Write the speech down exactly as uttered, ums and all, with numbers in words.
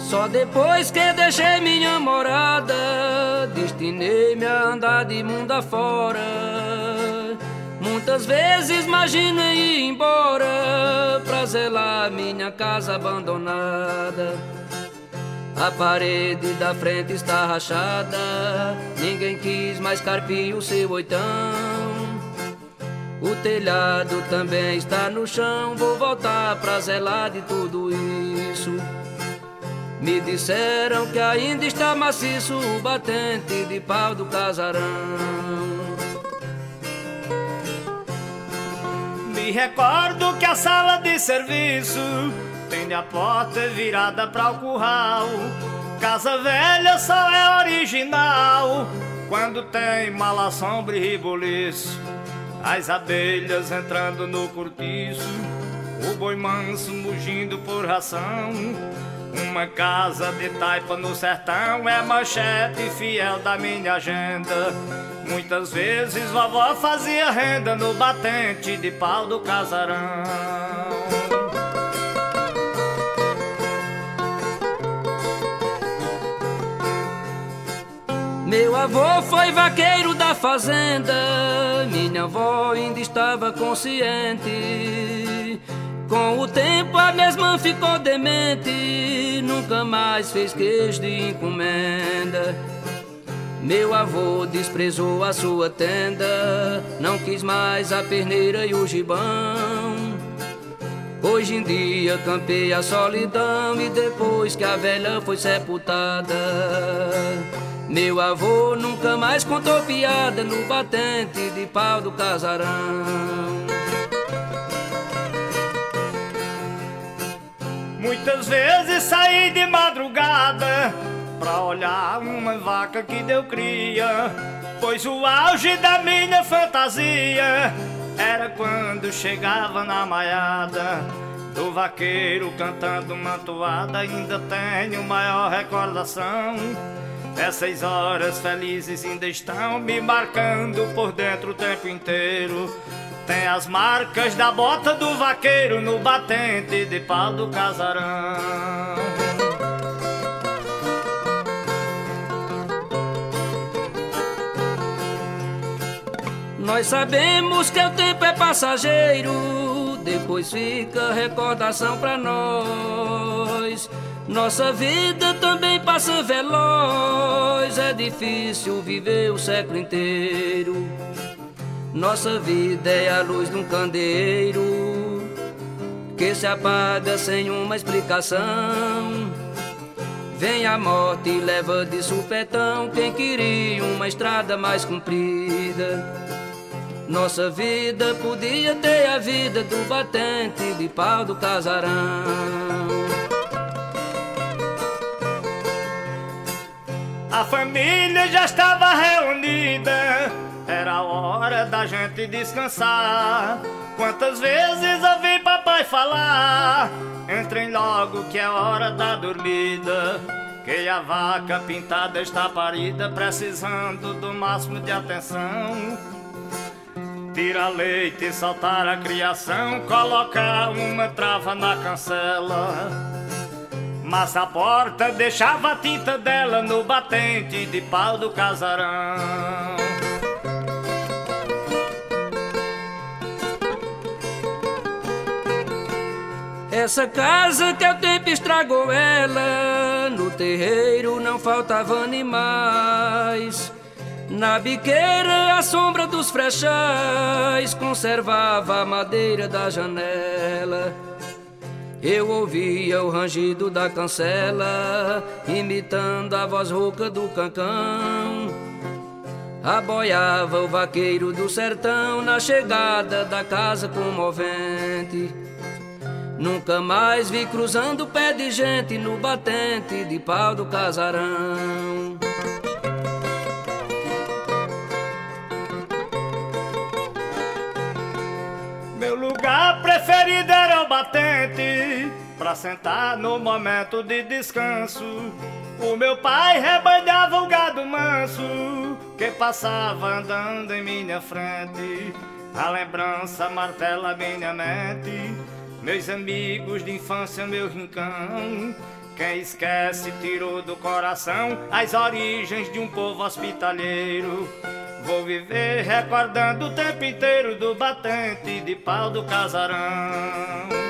Só depois que deixei minha morada, destinei-me a andar de mundo afora. Muitas vezes imaginei ir embora pra zelar minha casa abandonada. A parede da frente está rachada, ninguém quis mais carpir o seu oitão. O telhado também está no chão, vou voltar pra zelar de tudo isso. Me disseram que ainda está maciço o batente de pau do casarão. Me recordo que a sala de serviço tem a porta virada para o curral. Casa velha só é original quando tem mala, sombra e reboliço. As abelhas entrando no cortiço, o boi manso mugindo por ração. Uma casa de taipa no sertão é manchete fiel da minha agenda. Muitas vezes vovó fazia renda no batente de pau do casarão. Meu avô foi vaqueiro da fazenda, minha avó ainda estava consciente. Com o tempo a mesma ficou demente, nunca mais fez queijo de encomenda. Meu avô desprezou a sua tenda, não quis mais a perneira e o gibão. Hoje em dia campei a solidão e depois que a velha foi sepultada, meu avô nunca mais contou piada no batente de pau do casarão. Muitas vezes saí de madrugada pra olhar uma vaca que deu cria, pois o auge da minha fantasia era quando chegava na maiada do vaqueiro cantando uma toada. Ainda tenho maior recordação. Essas horas felizes ainda estão me marcando por dentro o tempo inteiro. Tem as marcas da bota do vaqueiro no batente de pau do casarão. Nós sabemos que o tempo é passageiro, depois fica recordação pra nós. Nossa vida também passa veloz, é difícil viver o século inteiro. Nossa vida é a luz de um candeeiro que se apaga sem uma explicação. Vem a morte e leva de supetão quem queria uma estrada mais comprida. Nossa vida podia ter a vida do batente de pau do casarão. A família já estava reunida, era hora da gente descansar. Quantas vezes ouvi papai falar: entrem logo que é hora da dormida, que a vaca pintada está parida, precisando do máximo de atenção. Tira leite, soltar a criação, colocar uma trava na cancela. Mas a porta deixava a tinta dela no batente de pau do casarão. Essa casa que o tempo estragou ela, no terreiro não faltavam animais. Na biqueira a sombra dos frechais conservava a madeira da janela. Eu ouvia o rangido da cancela, imitando a voz rouca do cancão. Aboiava o vaqueiro do sertão na chegada da casa comovente. Nunca mais vi cruzando o pé de gente no batente de pau do casarão. Meu lugar preferido era o batente, pra sentar no momento de descanso. O meu pai rebanhava o gado manso que passava andando em minha frente. A lembrança martela minha mente, meus amigos de infância, meu rincão. Quem esquece tirou do coração as origens de um povo hospitaleiro. Vou viver recordando o tempo inteiro do batente de pau do casarão.